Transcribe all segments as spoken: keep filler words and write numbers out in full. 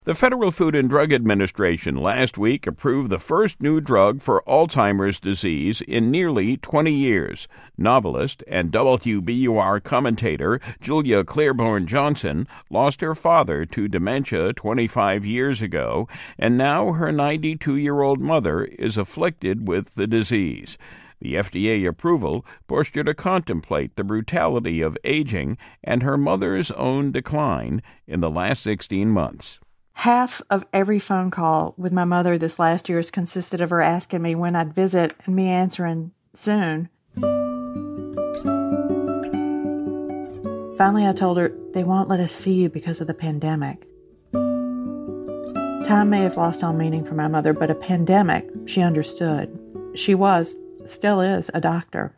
The Federal Food and Drug Administration last week approved the first new drug for Alzheimer's disease in nearly twenty years. Novelist and W B U R commentator Julia Claiborne Johnson lost her father to dementia twenty-five years ago, and now her ninety-two-year-old mother is afflicted with the disease. The F D A approval pushed her to contemplate the brutality of aging and her mother's own decline in the last sixteen months. Half of every phone call with my mother this last year has consisted of her asking me when I'd visit and me answering, soon. Finally, I told her, they won't let us see you because of the pandemic. Time may have lost all meaning for my mother, but a pandemic, she understood. She was, still is, a doctor.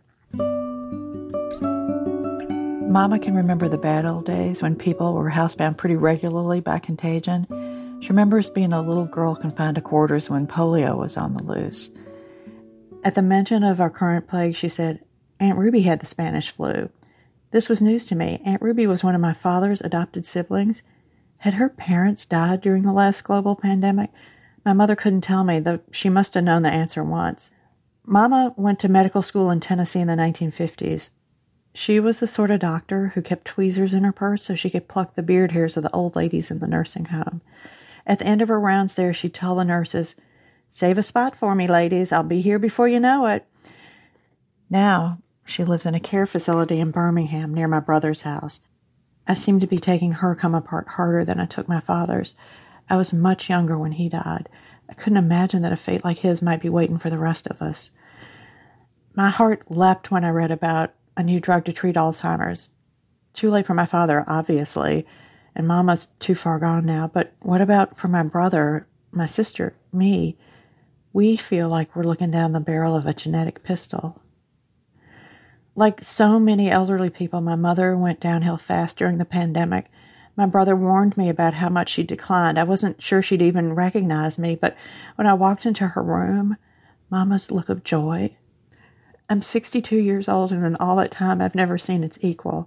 Mama can remember the bad old days when people were housebound pretty regularly by contagion. She remembers being a little girl confined to quarters when polio was on the loose. At the mention of our current plague, she said, Aunt Ruby had the Spanish flu. This was news to me. Aunt Ruby was one of my father's adopted siblings. Had her parents died during the last global pandemic? My mother couldn't tell me, though she must have known the answer once. Mama went to medical school in Tennessee in the nineteen fifties. She was the sort of doctor who kept tweezers in her purse so she could pluck the beard hairs of the old ladies in the nursing home. At the end of her rounds there, she'd tell the nurses, "Save a spot for me, ladies. I'll be here before you know it." Now, she lives in a care facility in Birmingham near my brother's house. I seem to be taking her come apart harder than I took my father's. I was much younger when he died. I couldn't imagine that a fate like his might be waiting for the rest of us. My heart leapt when I read about a new drug to treat Alzheimer's. Too late for my father, obviously, and Mama's too far gone now, but what about for my brother, my sister, me? We feel like we're looking down the barrel of a genetic pistol. Like so many elderly people, my mother went downhill fast during the pandemic. My brother warned me about how much she declined. I wasn't sure she'd even recognize me, but when I walked into her room, Mama's look of joy. I'm sixty-two years old, and in all that time, I've never seen its equal.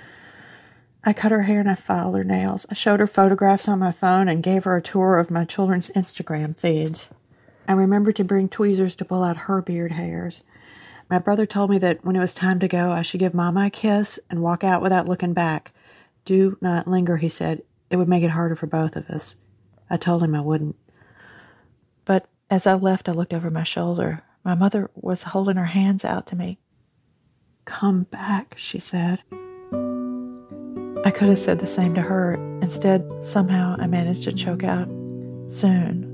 I cut her hair and I filed her nails. I showed her photographs on my phone and gave her a tour of my children's Instagram feeds. I remembered to bring tweezers to pull out her beard hairs. My brother told me that when it was time to go, I should give Mama a kiss and walk out without looking back. Do not linger, he said. It would make it harder for both of us. I told him I wouldn't. But as I left, I looked over my shoulder. My mother was holding her hands out to me. "Come back," she said. I could have said the same to her. Instead, somehow I managed to choke out, "Soon."